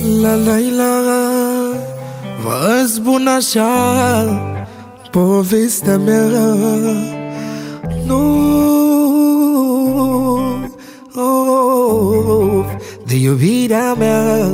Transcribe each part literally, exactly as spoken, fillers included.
La la la, vă spun așa povestea mea. Nu oh, de iubirea mea.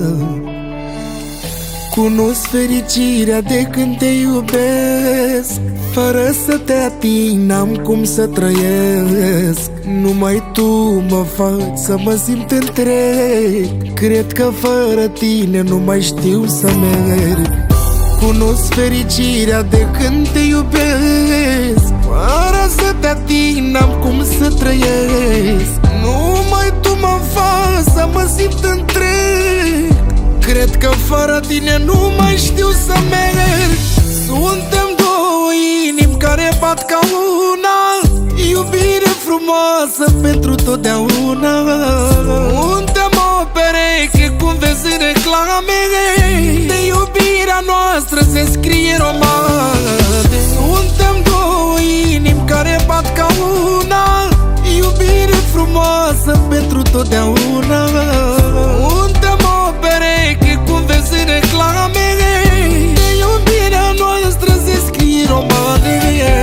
Cunosc fericirea de când te iubesc. Fără să te ating n-am cum să trăiesc. Numai tu mă faci să mă simt întreg. Cred că fără tine nu mai știu să merg. Cunosc fericirea de când te iubesc. Fără să te ating n-am cum să trăiesc. Numai tu mă faci să mă simt întreg. Cred că fără tine nu mai știu să merg. Suntem două inimi care bat ca una. Iubire frumoasă pentru totdeauna. Suntem o pereche cum vezi în reclame. De iubirea noastră se scrie romane. Suntem două inimi care bat ca una. Iubire frumoasă pentru totdeauna. Suntem o pereche cum vezi în reclame. De iubirea noastră se scrie romane.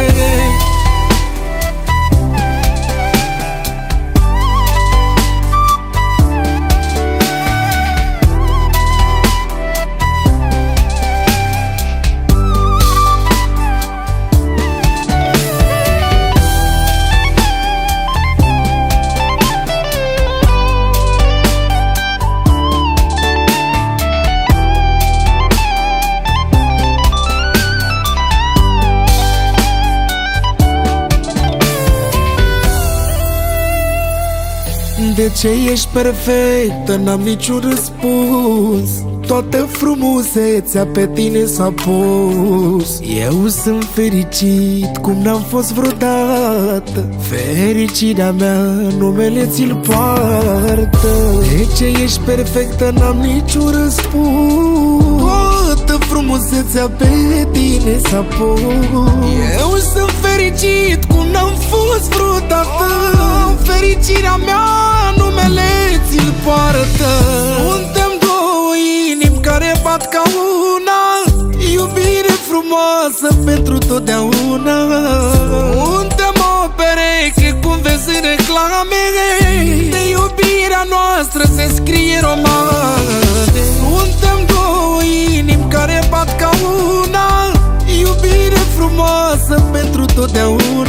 De ce ești perfectă, n-am niciun răspuns. Toată frumusețea pe tine s-a pus. Eu sunt fericit cum n-am fost vreodată. Fericirea mea numele ți-l poartă. De ce ești perfectă, n-am niciun răspuns. Toată frumusețea pe tine s-a pus. Eu sunt fericit cum n-am fost vreodată. Fericirea mea numele ți-l poartă. Suntem două inimi care bat ca una. Iubire frumoasă pentru totdeauna. Suntem o pereche cum vezi în reclame. De iubirea noastră se scrie romane. Suntem două inimi care bat ca una. Iubire frumoasă pentru totdeauna.